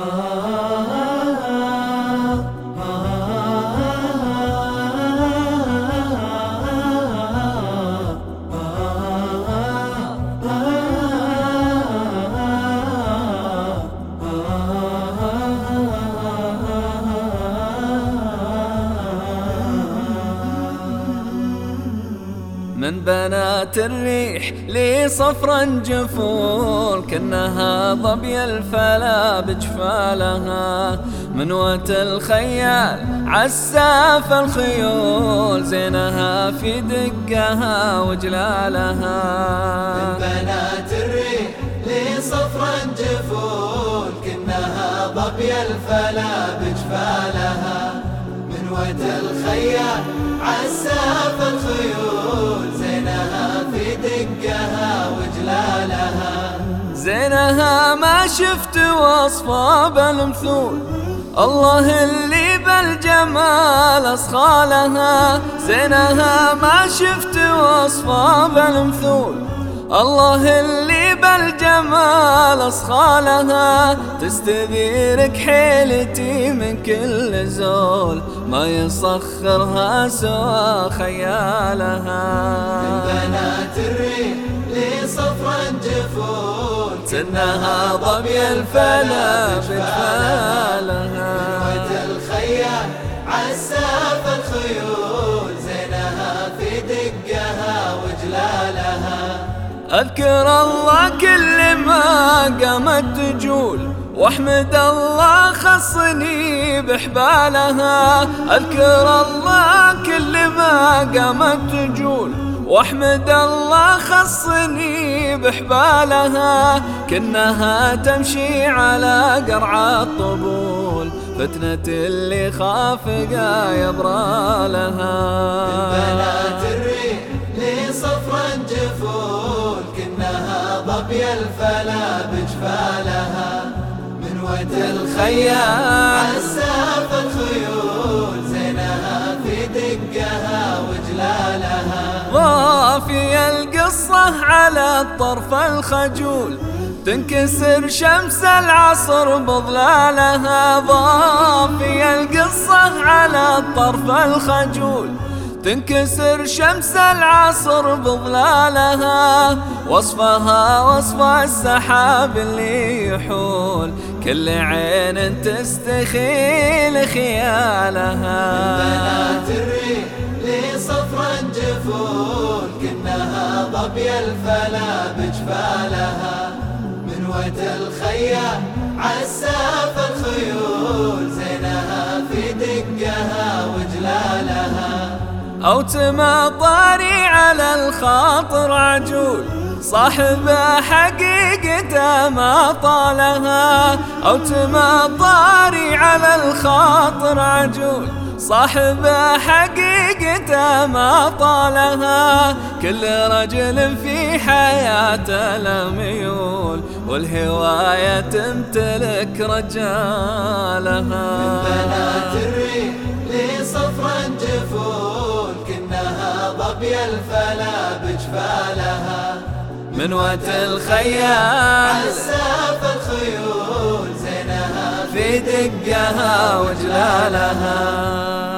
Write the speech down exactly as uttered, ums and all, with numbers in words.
من بنات الريح لي صفرا جفول، كأنها ظبي الفلا بجفالها. منوة الخيال عساف الخيول، زينها في دقها وجلالها. من بنات الريح لي صفرا جفول، كأنها ظبي الفلا بجفالها. منوة الخيال عساف الخيول، زينها في دقها وجلالها. زينها ما شفت وصفها بالمثول، الله اللي بالجمال أصخى لها. زينها ما شفت وصفها بالمثول، الله اللي بالجمال أصخى لها. تستذيرك حيلتي من كل زول، ما يصخرها سوى خيالها. من بنات الريح لي صفرا جفول، كأنها ظبي الفلا بجفالها. منوة الخيال عساف الخيول، زينها في دقها وجلالها. أذكر الله كل ما قامت تجول، واحمد الله خصني بحبالها. أذكر الله كل ما قامت تجول، واحمد الله خصني بحبالها. كأنها تمشي على قرع الطبول، فتنة اللي خافقا يبرى لها. من بنات الريح لي صفرا جفول، كأنها ظبي الفلا بجفالها. منوة الخيال عساف الخيول، زينها في دقها وجلالها. ضافي القصة على الطرف الخجول، تنكسر شمس العصر بظلالها. ضافي القصة على الطرف الخجول، تنكسر شمس العصر بظلالها. وصفها وصف السحاب اللي يحول، كل عين تستخيل خيالها. من بنات الريح لي صفرا جفول، كأنها ظبي الفلا بجفالها. منوة الخيال عساف الخيول، زينها في دقها وجلالها. أو تمطري على الخاطر عجول، صاحبه حقيقته ما طالها. أو تمطري على الخاطر عجول، صاحبه حقيقته ما طالها. كل رجل في حياته لميول، والهواية تمتلك رجالها. من بنات الريح لي صفرا جفول، كأنها ظبي الفلا بجفالها. منوة الخيال عساف الخيول، زينها في دقها وجلالها.